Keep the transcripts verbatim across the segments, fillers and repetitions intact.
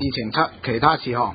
議程七其他事項，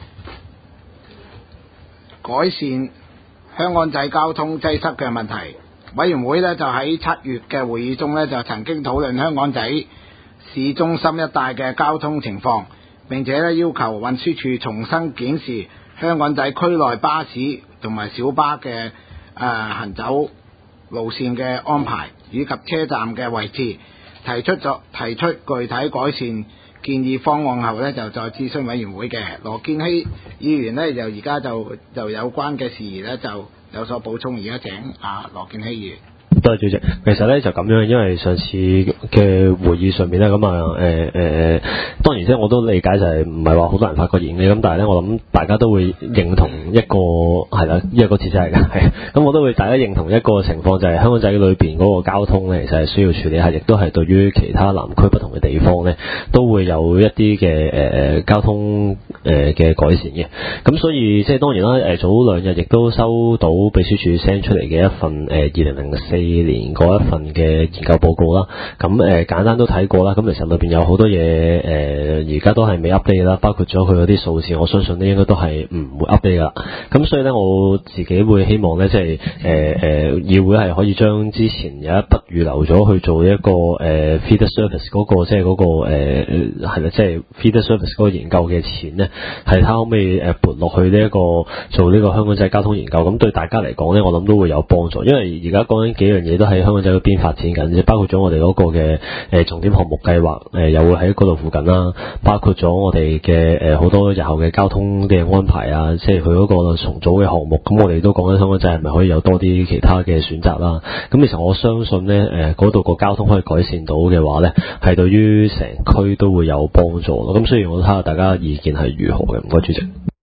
改善香港仔交通擠塞嘅問題。委員會呢就喺七月嘅會議中呢就曾經討論香港仔市中心一帶嘅交通情況，並且呢要求運輸署重新檢視香港仔區內巴士同埋小巴嘅誒、呃、行走路線嘅安排，以及車站嘅位置，提出咗提出具體改善建議方案後呢，就再諮詢委員會嘅。羅健熙議員呢，就而家就就有關嘅事宜呢，就有所補充，而家請啊羅健熙議員。 多謝主席。其實咧就咁樣，因為上次嘅會議上面咧，咁啊誒誒，當然即係我都理解就係唔係話好多人發過言嘅，咁但係咧我諗大家都會認同一個係啦，呢一個字真係嘅，係咁我都會大家認同一個情況，就係香港仔裏邊嗰個交通咧，其實係需要處理下，亦都係對於其他南區不同嘅地方咧，都會有一啲嘅誒交通誒嘅改善嘅。咁所以即係當然啦，誒早兩日亦都收到秘書處 send 出嚟嘅一份誒二零零四年嗰一份嘅研究報告啦，咁誒、呃、簡單都睇過啦，咁其實裏邊有好多嘢誒而家都係未 update 啦，包括咗佢嗰啲數字，我相信咧應該都係唔會 update 噶。咁所以咧我自己會希望咧，即係誒誒議會係可以將之前有一筆預留咗去做一個誒、呃、feeder service 嗰、那個即係嗰個誒係啦，即係 feeder service 嗰個研究嘅錢咧，係睇可唔可以誒撥落去呢、這、一個做呢個香港仔交通研究，咁對大家嚟講咧，我諗都會有幫助，因為而家講緊幾樣嘢都喺香港仔嗰邊發展緊，即包括咗我哋嗰個嘅誒重點項目計劃誒又會喺嗰度附近啦，包括咗我哋嘅誒好多日後嘅交通嘅安排啊，即係佢嗰個重組嘅項目，咁我哋都講緊香港仔係咪可以有多啲其他嘅選擇啦？咁其實我相信咧誒嗰度個交通可以改善到嘅話咧，係對於成區都會有幫助咯。咁所以我睇下大家意見係如何嘅，唔該主席。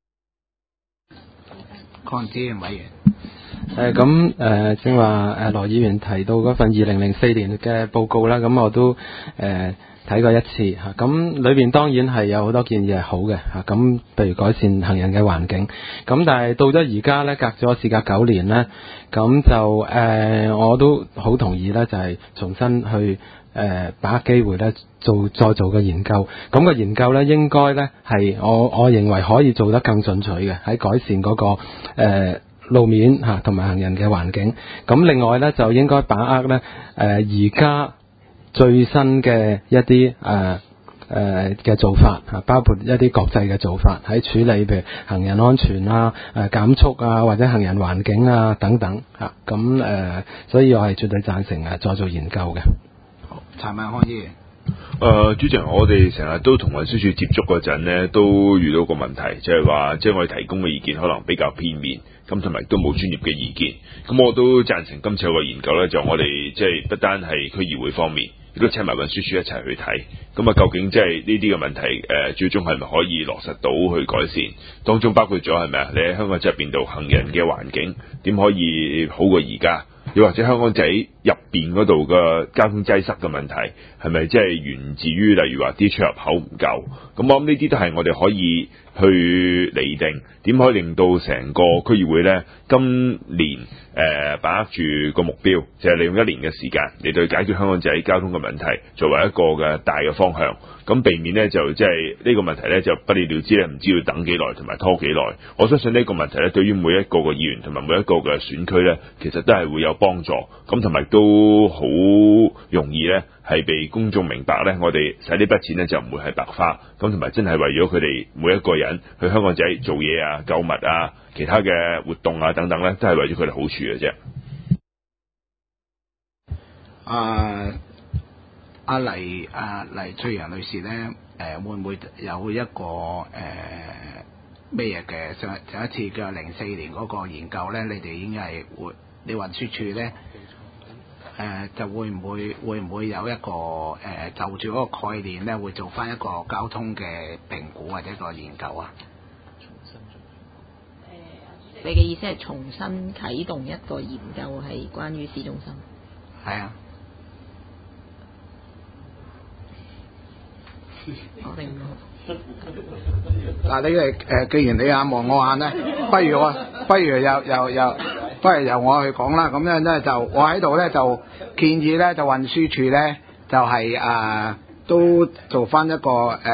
鄺志榮委員。 誒咁誒正話誒羅議員提到嗰份二零零四年嘅報告啦，咁我都誒睇過一次嚇，咁裏邊當然係有好多建議係好嘅嚇，咁譬如改善行人嘅環境，咁但係到咗而家咧，隔咗事隔九年咧，咁就誒、呃、我都好同意咧，就係、是、重新去誒、呃、把握機會咧做再做個研究，咁、個研究咧應該咧係我我認為可以做得更進取嘅，喺改善嗰、嗰個、呃路面嚇同埋行人嘅環境，咁另外咧就應該把握咧誒而家最新嘅一啲誒誒嘅做法嚇，包括一啲國際嘅做法喺處理譬如行人安全啊、誒、呃、減速啊或者行人環境啊等等嚇，咁、啊、誒、呃、所以我係絕對贊成誒再做研究嘅。 好，陳文康議員。 誒、呃，主席，我哋成日都同運輸署接觸嗰陣呢，都遇到個問題，就係話，即係我哋提供嘅意見可能比較片面，咁同埋都冇專業嘅意見。咁我都贊成今次有個研究呢，就我哋即係不單係區議會方面，亦都請埋運輸署一齊去睇。咁啊，究竟即係呢啲嘅問題，誒、呃，最終係咪可以落實到去改善？當中包括咗係咪啊？你喺香港仔入邊度行人嘅環境點可以好過而家？又或者香港仔入邊嗰度嘅交通擠塞嘅問題，係咪即係源自於例如話啲出入口唔夠？咁我諗呢啲都係我哋可以去釐定，點可以令到成個區議會呢今年誒、呃、把握住個目標，就係、是、利用一年嘅時間嚟對解決香港仔交通嘅問題，作為一個嘅大嘅方向。咁避免呢，就即係呢個問題呢，就不了了之咧，唔知要等幾耐同埋拖幾耐。我相信呢個問題呢，對於每一個嘅議員同埋每一個嘅選區呢，其實都係會有幫助。咁同埋都好容易呢，係被公眾明白呢，我哋使呢筆錢呢，就唔會係白花。咁同埋真係為咗佢哋每一個人去香港仔做嘢啊、購物啊、其他嘅活動啊等等呢，都係為咗佢哋好處嘅啫。 啊。阿黎阿黎翠陽女士咧，誒、呃、會唔會有一個誒咩嘢嘅上上一次嘅零四年嗰個研究咧？你哋已經係會，你運輸署咧誒就會唔會會唔會有一個誒、呃、就住嗰個概念咧，會做翻一個交通嘅評估或者一個研究啊？ 重新做誒，你嘅意思係重新啟動一個研究係關於市中心？ 係啊。 我哋唔好。嗱，你哋誒，既然你眼望我眼咧，不如我，不如由由由，不如由我去講啦。咁樣咧就，我喺度咧就建議咧，就運輸署咧就係、是、誒、呃、都做翻一個誒、呃、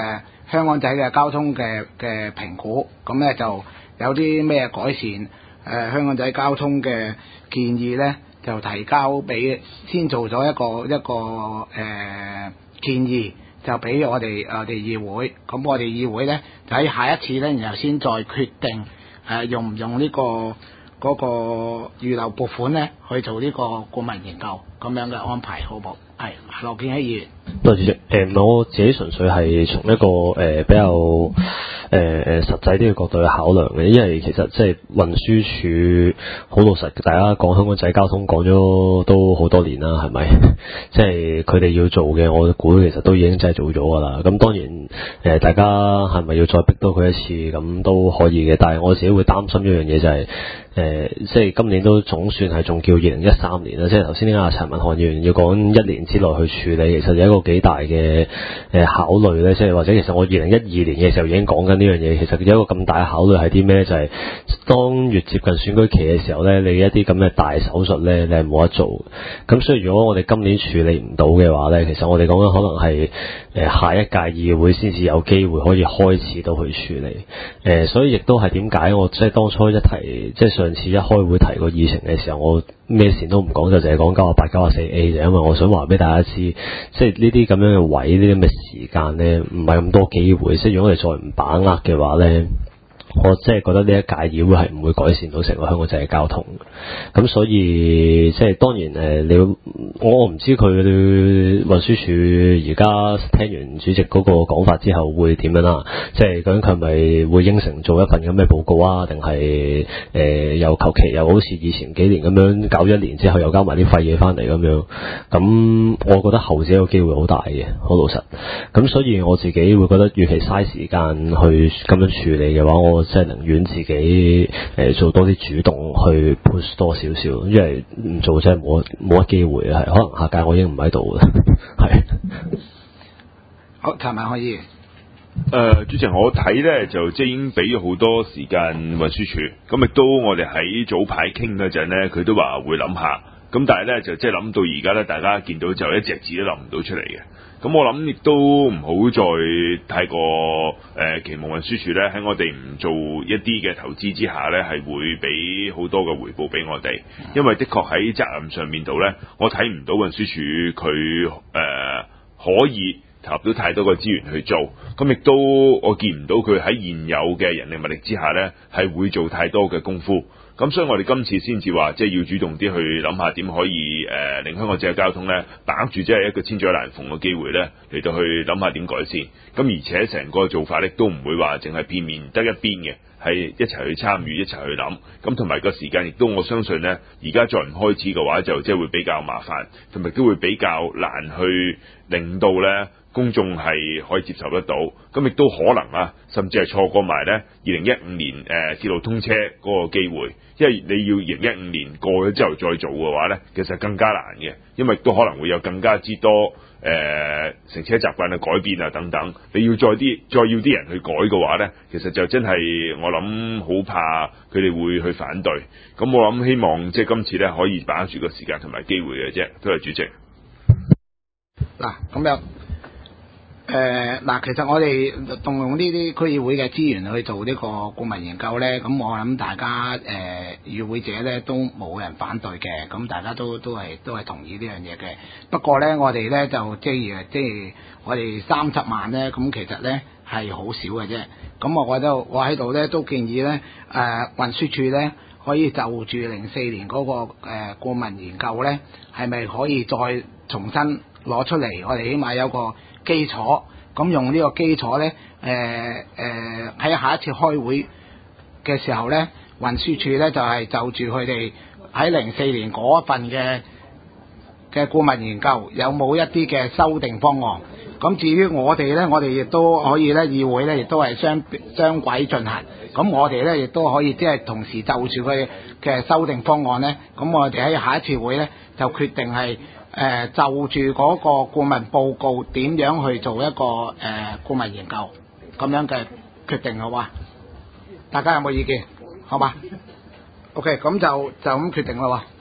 香港仔嘅交通嘅嘅評估，咁咧就有啲咩改善誒、呃、香港仔交通嘅建議咧，就提交俾先做咗一個一個誒、呃、建議，就俾我哋我哋議會，咁我哋議會咧就喺下一次咧，然後先再決定誒、呃、用唔用呢、這個嗰、那個預留撥款咧去做呢個顧問研究咁樣嘅安排，好冇？係羅健熙議員。 多謝主席。誒、呃，我自己純粹係從一個誒、呃、比較誒誒、呃、實際啲嘅角度去考量嘅，因為其實即係運輸署好老實，大家講香港仔交通講咗都好多年啦，係咪？即係佢哋要做嘅，我估其實都已經真係做咗㗎啦。咁當然誒、呃，大家係咪要再逼多佢一次咁都可以嘅，但係我自己會擔心一樣嘢就係、是。誒、呃，即係今年都總算係仲叫二零一三年啦，即係頭先啲阿陳文漢議員要講一年之內去處理，其實有一個幾大嘅誒、呃、考慮咧，即係或者其實我二零一二年嘅時候已經講緊呢樣嘢，其實有一個咁大嘅考慮係啲咩？就係、是、當越接近選舉期嘅時候咧，你一啲咁嘅大手術咧，你係冇得做。咁所以如果我哋今年處理唔到嘅話咧，其實我哋講緊可能係誒、呃、下一屆議會先至有機會可以開始到去處理。誒、呃，所以亦都係點解我即係當初一提即係上次一開會提個議程嘅時候，我咩事都唔講，就淨係講九啊八、九啊四 A 就因為我想話俾大家知，即係呢啲咁樣嘅位，呢啲咁嘅時間咧，唔係咁多機會。即係如果我哋再唔把握嘅話咧，我即係覺得呢一屆議會係唔會改善到成個香港仔嘅交通。咁所以即係當然誒，你我唔知佢運輸署而家聽完主席嗰個講法之後會點樣啦。即係究竟佢咪會應承做一份咁嘅報告啊？定係誒又求其又好似以前幾年咁樣搞一年之後又交埋啲廢嘢翻嚟咁樣？咁我覺得後者個機會好大嘅，好老實。咁所以我自己會覺得，與其嘥時間去咁樣處理嘅話，我即係寧願自己誒、呃、做多啲主動去 push 多少少，因為唔做真係冇冇乜機會啊！係可能下屆我已經唔喺度啦，係。 好，陳文漢議員。 誒、呃，主席，我睇咧就即係已經俾咗好多時間運輸署，咁亦都我哋喺早排傾嗰陣咧，佢都話會諗下，咁但係咧就即係諗到而家咧，大家見到就一隻字都諗唔到出嚟嘅。咁我諗亦都唔好再太過誒、呃、期望運輸署咧喺我哋唔做一啲嘅投資之下咧，係會俾好多嘅回報俾我哋，因為的確喺責任上面度咧，我睇唔到運輸署佢誒、呃、可以投入到太多嘅資源去做，咁亦都我見唔到佢喺現有嘅人力物力之下咧，係會做太多嘅功夫。咁所以我哋今次先至話，即係要主動啲去諗下點可以誒、呃、令香港仔嘅交通咧，把握住即係一個千載難逢嘅機會咧，嚟到去諗下點改善。咁而且成個做法咧都唔會話淨係片面得一邊嘅，係一齊去參與，一齊去諗。咁同埋個時間亦都我相信咧，而家再唔開始嘅話，就即係會比較麻煩，同埋都會比較難去令到咧公眾係可以接受得到。咁亦都可能啊，甚至係錯過埋咧二零一五年誒、呃、鐵路通車嗰個機會。因為你要二零一五年過咗之後再做嘅話咧，其實更加難嘅，因為都可能會有更加之多誒、呃、乘車習慣嘅改變啊等等。你要再啲再要啲人去改嘅話咧，其實就真係我諗好怕佢哋會去反對。咁我諗希望即係今次咧可以把握住個時間同埋機會嘅啫。多謝主席。 嗱，咁樣。誒嗱、呃，其實我哋動用呢啲區議會嘅資源去做呢個顧問研究咧，咁我諗大家誒與、呃、會者咧都冇人反對嘅，咁大家都都係都係同意呢樣嘢嘅。不過咧，我哋咧就即係即係我哋三十萬咧，咁其實咧係好少嘅啫。咁我覺得我喺度咧都建議咧，誒、呃、運輸署咧可以就住零四年嗰、那個誒、呃、顧問研究咧，係咪可以再重新攞出嚟？我哋起碼有個基礎，咁用呢個基礎咧，誒誒喺下一次開會嘅時候咧，運輸署咧就係、是、就住佢哋喺零四年嗰份嘅嘅顧問研究，有冇一啲嘅修訂方案？咁至於我哋咧，我哋亦都可以咧，議會咧亦都係雙雙軌進行。咁我哋咧亦都可以即係同時就住佢嘅修訂方案咧，咁我哋喺下一次會咧就決定係。誒、呃、就住嗰個顧問報告點樣去做一個誒、呃、顧問研究咁樣嘅決定，好嘛？大家有冇意見？好嘛 ？OK，咁就就咁決定啦喎。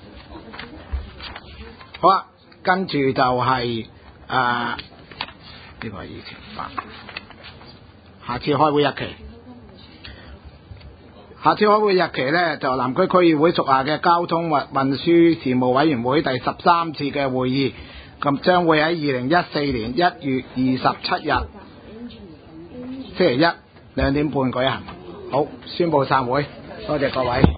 好啊，跟住就係誒呢個係議程法。 下次開會日期。下次開會日期呢，就南區區議會屬下嘅交通運運輸事務委員會第十三次嘅會議，咁將會喺二零一四年一月二十七日星期一兩點半舉行。好，宣佈散會，多謝各位。